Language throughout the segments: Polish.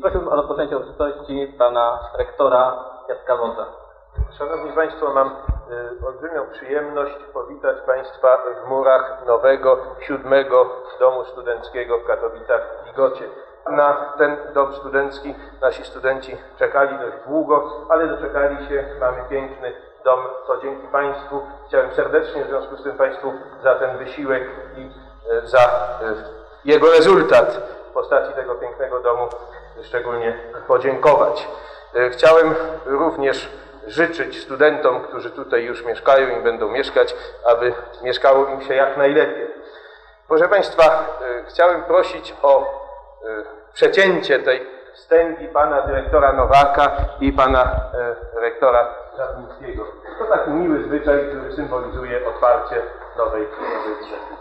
Prosiłbym o rozpoczęcie uroczystości pana rektora Jacka Wodza. Szanowni Państwo, mam olbrzymią przyjemność powitać Państwa w murach nowego, 7. Domu Studenckiego w Katowicach-Ligocie. Na ten dom studencki nasi studenci czekali dość długo, ale doczekali się. Mamy piękny dom, to dzięki Państwu. Chciałem serdecznie w związku z tym Państwu za ten wysiłek i za jego rezultat w postaci tego pięknego domu szczególnie podziękować. Chciałem również życzyć studentom, którzy tutaj już mieszkają i będą mieszkać, aby mieszkało im się jak najlepiej. Proszę Państwa, chciałem prosić o przecięcie tej wstęgi pana dyrektora Nowaka i pana rektora Żadnickiego. To taki miły zwyczaj, który symbolizuje otwarcie nowej biblioteki.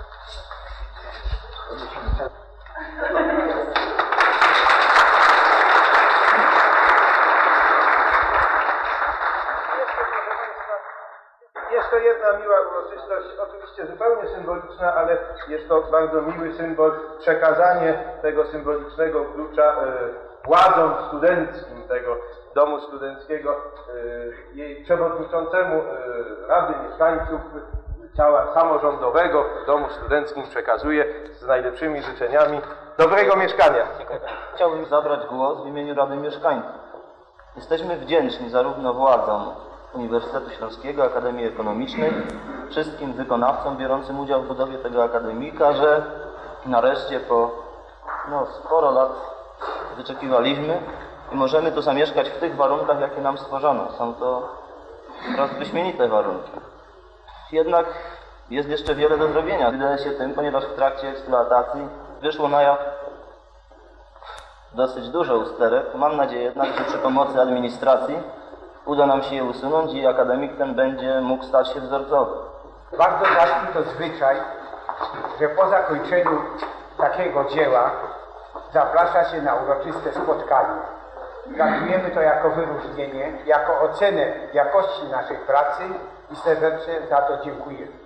Jest to jedna miła uroczystość, oczywiście zupełnie symboliczna, ale jest to bardzo miły symbol, przekazanie tego symbolicznego klucza władzom studenckim tego domu studenckiego, jej przewodniczącemu Rady Mieszkańców ciała samorządowego w domu studenckim przekazuję z najlepszymi życzeniami dobrego mieszkania. Chciałbym zabrać głos w imieniu Rady Mieszkańców. Jesteśmy wdzięczni zarówno władzom Uniwersytetu Śląskiego, Akademii Ekonomicznej, wszystkim wykonawcom biorącym udział w budowie tego akademika, że nareszcie po sporo lat wyczekiwaliśmy i możemy tu zamieszkać w tych warunkach, jakie nam stworzono. Są to wprost wyśmienite warunki. Jednak jest jeszcze wiele do zrobienia. Wydaje się tym, ponieważ w trakcie eksploatacji wyszło na jaw dosyć dużo usterek. Mam nadzieję jednak, że przy pomocy administracji uda nam się je usunąć i akademik ten będzie mógł stać się wzorcowy. Bardzo ważny to zwyczaj, że po zakończeniu takiego dzieła zaprasza się na uroczyste spotkanie. Traktujemy to jako wyróżnienie, jako ocenę jakości naszej pracy i serdecznie za to dziękujemy.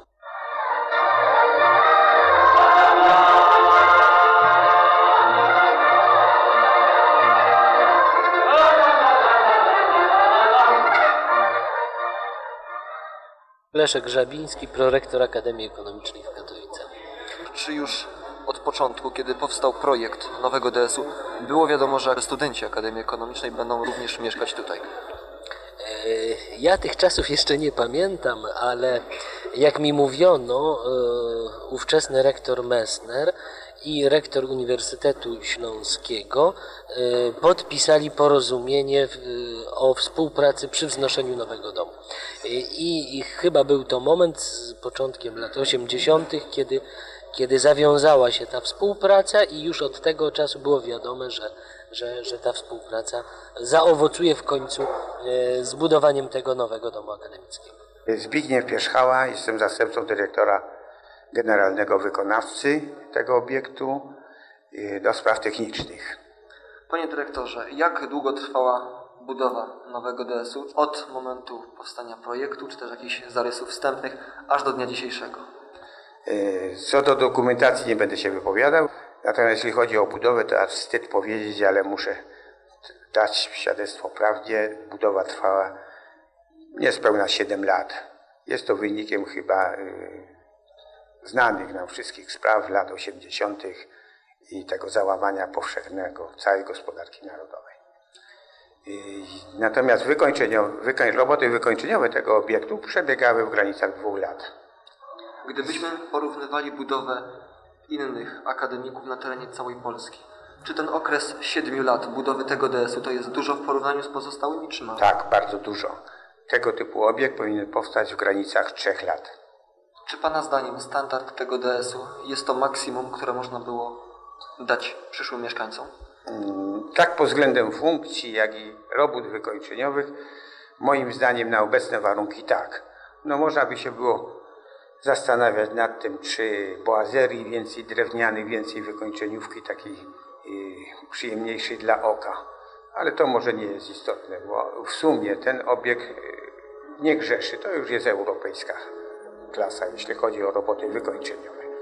Leszek Grzabiński, prorektor Akademii Ekonomicznej w Katowicach. Czy już od początku, kiedy powstał projekt nowego DS-u, było wiadomo, że studenci Akademii Ekonomicznej będą również mieszkać tutaj? Ja tych czasów jeszcze nie pamiętam, ale jak mi mówiono, ówczesny rektor Messner i rektor Uniwersytetu Śląskiego podpisali porozumienie o współpracy przy wznoszeniu nowego domu. I chyba był to moment z początkiem lat 80., kiedy zawiązała się ta współpraca i już od tego czasu było wiadome, że ta współpraca zaowocuje w końcu zbudowaniem tego nowego domu akademickiego. Zbigniew Pierzchała, jestem zastępcą dyrektora generalnego wykonawcy tego obiektu do spraw technicznych. Panie dyrektorze, jak długo trwała budowa nowego DS-u od momentu powstania projektu, czy też jakichś zarysów wstępnych, aż do dnia dzisiejszego? Co do dokumentacji nie będę się wypowiadał, natomiast jeśli chodzi o budowę, to aż wstyd powiedzieć, ale muszę dać świadectwo prawdzie. Budowa trwała niespełna 7 lat. Jest to wynikiem chyba znanych nam wszystkich spraw lat 80. i tego załamania powszechnego całej gospodarki narodowej. Natomiast roboty wykończeniowe tego obiektu przebiegały w granicach 2 lat. Gdybyśmy porównywali budowę innych akademików na terenie całej Polski, czy ten okres 7 lat budowy tego DS-u to jest dużo w porównaniu z pozostałymi, czy mało? Tak, bardzo dużo. Tego typu obiekt powinien powstać w granicach 3 lat. Czy Pana zdaniem standard tego DS-u jest to maksimum, które można było dać przyszłym mieszkańcom? Tak pod względem funkcji, jak i robót wykończeniowych, moim zdaniem na obecne warunki tak. Można by się było zastanawiać nad tym, czy boazerii więcej drewnianych, więcej wykończeniówki takiej przyjemniejszej dla oka. Ale to może nie jest istotne, bo w sumie ten obiekt nie grzeszy. To już jest europejska klasa, jeśli chodzi o roboty wykończeniowe.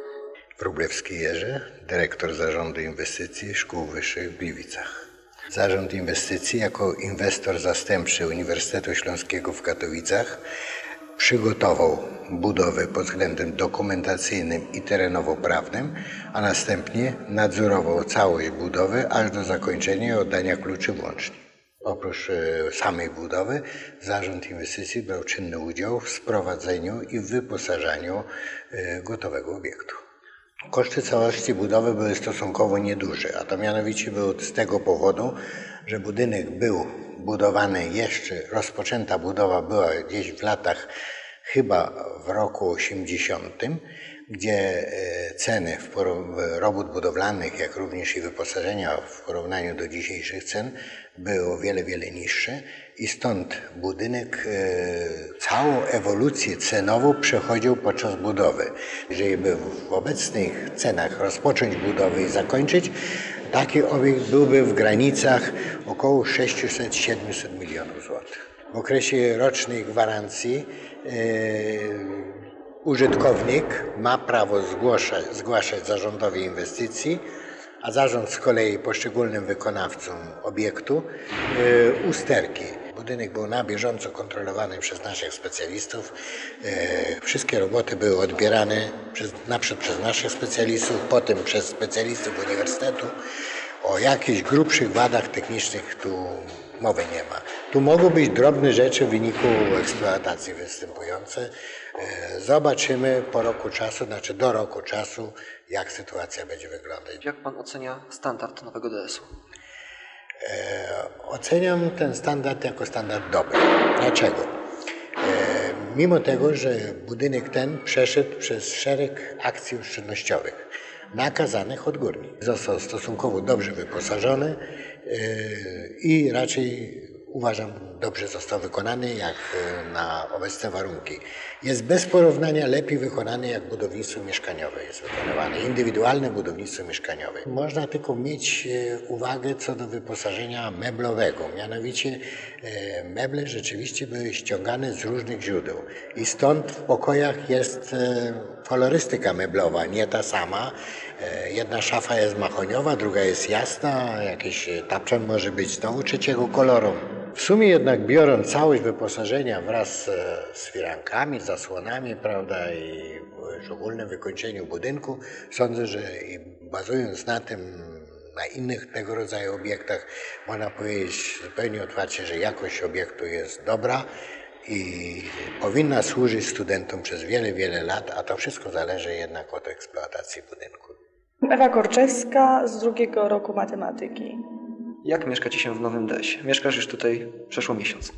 Wróblewski Jerzy, dyrektor Zarządu Inwestycji Szkół Wyższych w Gliwicach. Zarząd Inwestycji jako inwestor zastępczy Uniwersytetu Śląskiego w Katowicach przygotował budowę pod względem dokumentacyjnym i terenowo-prawnym, a następnie nadzorował całość budowy aż do zakończenia i oddania kluczy włącznie. Oprócz samej budowy Zarząd Inwestycji brał czynny udział w sprowadzeniu i wyposażaniu gotowego obiektu. Koszty całości budowy były stosunkowo nieduże, a to mianowicie było z tego powodu, że budynek był budowany jeszcze, rozpoczęta budowa była gdzieś w latach, chyba w roku 80, gdzie ceny robót budowlanych, jak również i wyposażenia w porównaniu do dzisiejszych cen były o wiele, wiele niższe i stąd budynek całą ewolucję cenową przechodził podczas budowy. Jeżeli by w obecnych cenach rozpocząć budowę i zakończyć, taki obiekt byłby w granicach około 600-700 milionów złotych. W okresie rocznej gwarancji użytkownik ma prawo zgłaszać zarządowi inwestycji, a zarząd z kolei poszczególnym wykonawcom obiektu usterki. Budynek był na bieżąco kontrolowany przez naszych specjalistów. Wszystkie roboty były odbierane naprzód przez naszych specjalistów, potem przez specjalistów uniwersytetu. O jakichś grubszych wadach technicznych tu mowy nie ma. Tu mogą być drobne rzeczy w wyniku eksploatacji występujące. Zobaczymy po roku czasu, znaczy do roku czasu, jak sytuacja będzie wyglądać. Jak pan ocenia standard nowego DS-u? Oceniam ten standard jako standard dobry. Dlaczego? Mimo tego, że budynek ten przeszedł przez szereg akcji oszczędnościowych nakazanych odgórnie. Został stosunkowo dobrze wyposażony i raczej uważam dobrze został wykonany jak na obecne warunki. Jest bez porównania lepiej wykonany jak budownictwo mieszkaniowe jest wykonywane, indywidualne budownictwo mieszkaniowe. Można tylko mieć uwagę co do wyposażenia meblowego, mianowicie meble rzeczywiście były ściągane z różnych źródeł i stąd w pokojach jest kolorystyka meblowa, nie ta sama. Jedna szafa jest mahoniowa, druga jest jasna, jakiś tapczan może być znowu trzeciego koloru. W sumie jednak biorąc całość wyposażenia wraz z firankami, zasłonami, prawda, i w ogólnym wykończeniu budynku, sądzę, że bazując na tym, na innych tego rodzaju obiektach, można powiedzieć zupełnie otwarcie, że jakość obiektu jest dobra i powinna służyć studentom przez wiele, wiele lat, a to wszystko zależy jednak od eksploatacji budynku. Ewa Korczewska z 2. roku matematyki. Jak mieszka ci się w nowym DS-ie? Mieszkasz już tutaj przeszło miesiąc.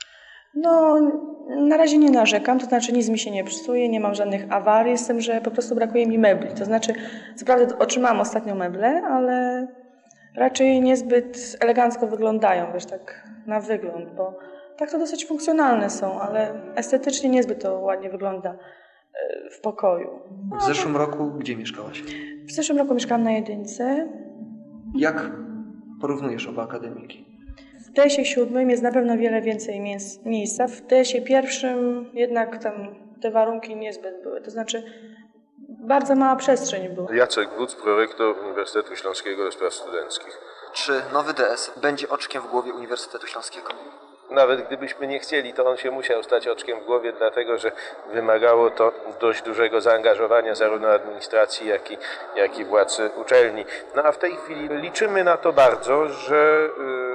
No, na razie nie narzekam, to znaczy nic mi się nie psuje, nie mam żadnych awarii, z tym, że po prostu brakuje mi mebli. To znaczy, co prawda otrzymałam ostatnio meble, ale raczej niezbyt elegancko wyglądają, wiesz, tak na wygląd, bo tak to dosyć funkcjonalne są, ale estetycznie niezbyt to ładnie wygląda w pokoju. W zeszłym roku gdzie mieszkałaś? W zeszłym roku mieszkałam na Jedynce. Jak porównujesz oba akademiki? W DS-ie 7 jest na pewno wiele więcej miejsca. W DS-ie 1 jednak tam te warunki niezbyt były. To znaczy bardzo mała przestrzeń była. Jacek Wódz, prorektor Uniwersytetu Śląskiego do Spraw Studenckich. Czy nowy DS będzie oczkiem w głowie Uniwersytetu Śląskiego? Nawet gdybyśmy nie chcieli, to on się musiał stać oczkiem w głowie, dlatego że wymagało to dość dużego zaangażowania zarówno administracji, jak i władz uczelni. No a w tej chwili liczymy na to bardzo, że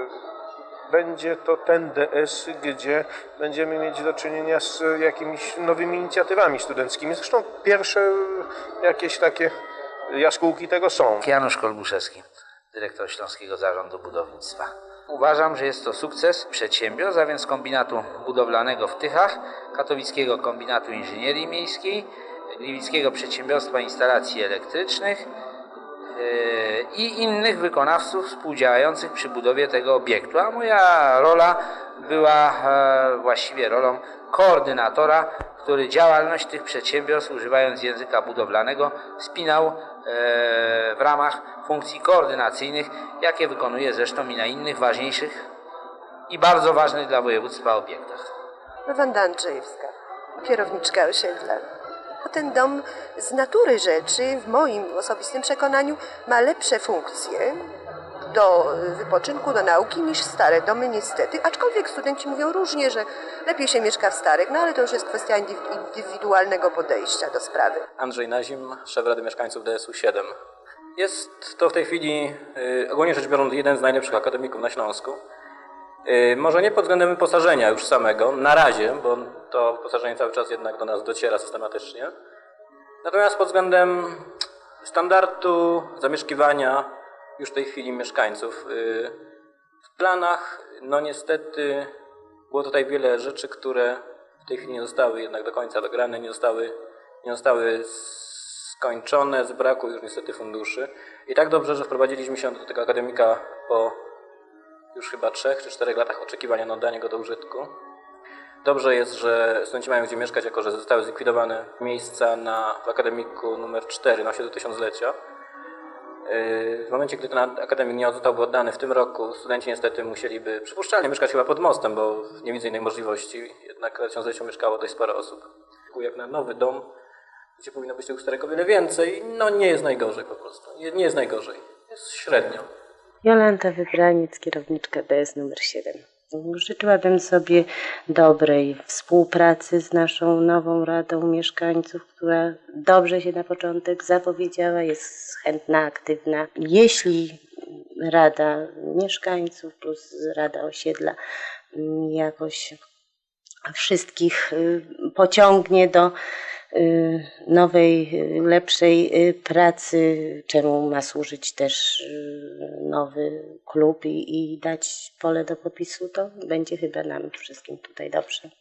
będzie to ten DS, gdzie będziemy mieć do czynienia z jakimiś nowymi inicjatywami studenckimi. Zresztą pierwsze jakieś takie jaskółki tego są. Janusz Kolbuszewski, dyrektor Śląskiego Zarządu Budownictwa. Uważam, że jest to sukces przedsiębiorstw, a więc kombinatu budowlanego w Tychach, Katowickiego Kombinatu Inżynierii Miejskiej, Gliwickiego Przedsiębiorstwa Instalacji Elektrycznych i innych wykonawców współdziałających przy budowie tego obiektu. A moja rola była właściwie rolą koordynatora, który działalność tych przedsiębiorstw, używając języka budowlanego, spinał w ramach funkcji koordynacyjnych, jakie wykonuje zresztą i na innych ważniejszych i bardzo ważnych dla województwa obiektach. Wanda Andrzejewska, kierowniczka osiedla. bo ten dom z natury rzeczy, w moim osobistym przekonaniu, ma lepsze funkcje do wypoczynku, do nauki niż stare domy niestety, aczkolwiek studenci mówią różnie, że lepiej się mieszka w starych, no ale to już jest kwestia indywidualnego podejścia do sprawy. Andrzej Nazim, szef Rady Mieszkańców DSU 7. Jest to w tej chwili, ogólnie rzecz biorąc, jeden z najlepszych akademików na Śląsku. Może nie pod względem wyposażenia już samego, na razie, bo to wyposażenie cały czas jednak do nas dociera systematycznie. Natomiast pod względem standardu zamieszkiwania już w tej chwili mieszkańców. W planach, no niestety, było tutaj wiele rzeczy, które w tej chwili nie zostały jednak do końca dograne, nie zostały skończone z braku już niestety funduszy. I tak dobrze, że wprowadziliśmy się do tego akademika po już chyba 3 czy 4 latach oczekiwania na oddanie go do użytku. Dobrze jest, że studenci mają gdzie mieszkać, jako że zostały zlikwidowane miejsca w akademiku numer 4 na osiedlu Tysiąclecia. W momencie, gdy ten akademik nie zostałby oddany w tym roku, studenci niestety musieliby przypuszczalnie mieszkać chyba pod mostem, bo nie widzę innej możliwości. Jednak na Tysiącleciu mieszkało dość sporo osób. Jak na nowy dom, gdzie powinno być tego starego wiele więcej, no nie jest najgorzej po prostu. Nie jest najgorzej. Jest średnio. Jolanta Wybraniec, kierowniczka DS numer 7. Życzyłabym sobie dobrej współpracy z naszą nową Radą Mieszkańców, która dobrze się na początek zapowiedziała, jest chętna, aktywna. Jeśli Rada Mieszkańców plus Rada Osiedla jakoś wszystkich pociągnie do nowej, lepszej pracy, czemu ma służyć też nowy klub i dać pole do popisu, to będzie chyba nam wszystkim tutaj dobrze.